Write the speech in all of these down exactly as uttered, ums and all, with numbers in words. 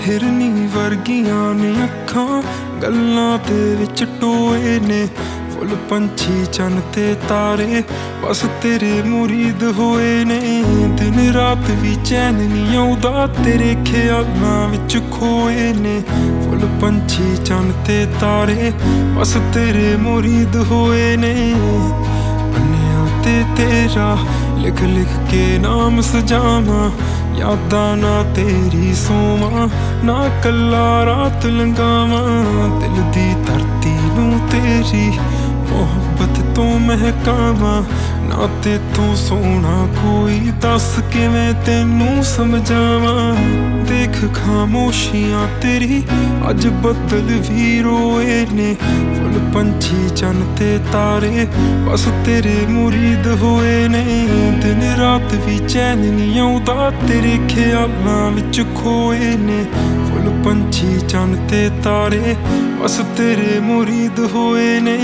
हिरनी वर्गियां ने अखां गल्लां दे विच टोए ने। फुल पंछी चन ते तारे बस तेरे मुरीद होए ने। दिन रात भी चैन नहीं आउंदा तेरे ख्यालां विच खोए ने। फुल पंछी चन ते तारे बस तेरे मुरीद होए ने। बन्निया ते तेरा लिख लिख के नाम सजावां, यादां ना तेरी सोवां, ना कल्ला रात लंघावां। दिल दी धरती नूं तेरी मोहब्बत तो महकावां, ना ते तू सोना कोई दस किवें तेनू समझावां। देख खामोशियां तेरी अज बदल भी रोए ने। फुल पंछी चन ते तारे बस तेरे मुरीद होए ने। दिन रात भी चैन नहीं आउंदा तेरे ख्यालां विच खोए ने। फुल पंछी चन ते तारे बस तेरे मुरीद होए ने।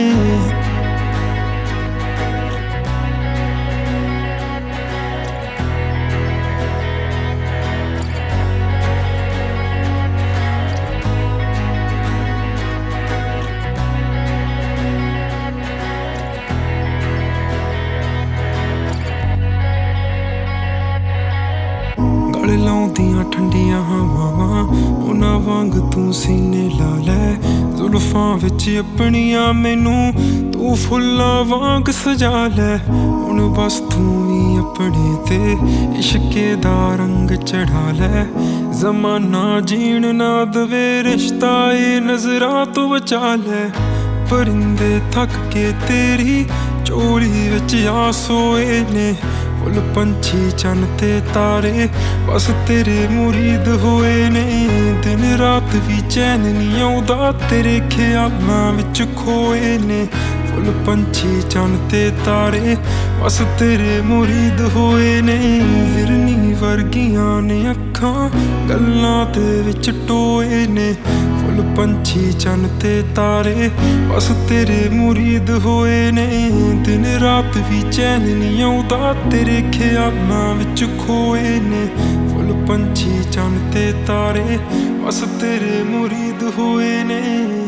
गल लाउंदियां ठंडियां हवावां उन्हां वांग तू सीने ला लै। जुल्फां विच अपनियां मैनू तू फुल्लां वांग सजा लै। हुण बस तू भी अपने ते इश्के दा रंग चढ़ा लै। जमाना जीण ना दवे रिश्ता ए नजरां तो बचा लै। परिंदे थक के तेरी झोली विच आ सोए ने। फुल पंछी चन ते तारे बस तेरे मुरीद होए ने। दिन रात भी चैन नहीं आउंदा तेरे ख्यालां विच खोए ने। फुल पंछी चन ते तारे बस तेरे मुरीद होए ने। हिरनी वर्गियां ने अखां गल्लां दे विच टोए ने। फुल पंछी चन ते तारे बस तेरे मुरीद होए ने। दिन रात भी चैन नहीं आउंदा तेरे ख्यालां विच खोए ने। फुल पंछी चन ते तारे बस तेरे मुरीद होए ने।